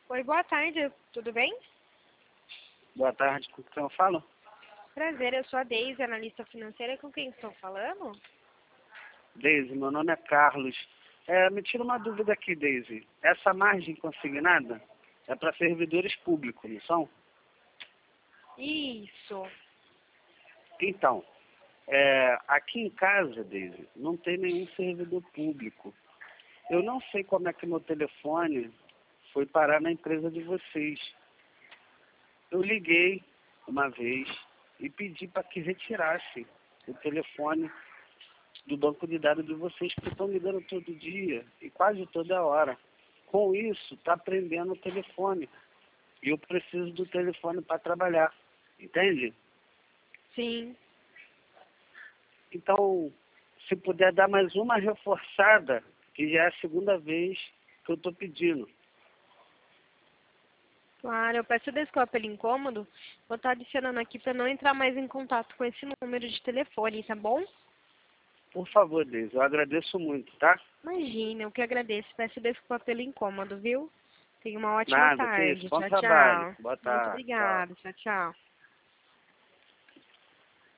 Oi, boa tarde, tudo bem? Boa tarde, com quem eu falo? Prazer, eu sou a Deise, analista financeira, com quem estou falando? Deise, meu nome é Carlos. Me tira uma dúvida aqui, Deise. Essa margem consignada é para servidores públicos, não são? Isso. Então, aqui em casa, Deise, não tem nenhum servidor público. Eu não sei como é que meu telefone foi parar na empresa de vocês. Eu liguei uma vez e pedi para que retirassem o telefone do banco de dados de vocês, que estão ligando todo dia e quase toda hora. Com isso, está prendendo o telefone. E eu preciso do telefone para trabalhar. Entende? Sim. Então, se puder dar mais uma reforçada, que já é a segunda vez que eu estou pedindo. Claro, eu peço desculpa pelo incômodo. Vou estar adicionando aqui para não entrar mais em contato com esse número de telefone, tá bom? Por favor, Deise, eu agradeço muito, tá? Imagina, eu que agradeço. Peço desculpa pelo incômodo, viu? Tenha uma ótima Nada, que isso. tarde. Bom Tchau, trabalho. tchau. Boa Muito tarde. Tchau. obrigada. Tchau, tchau.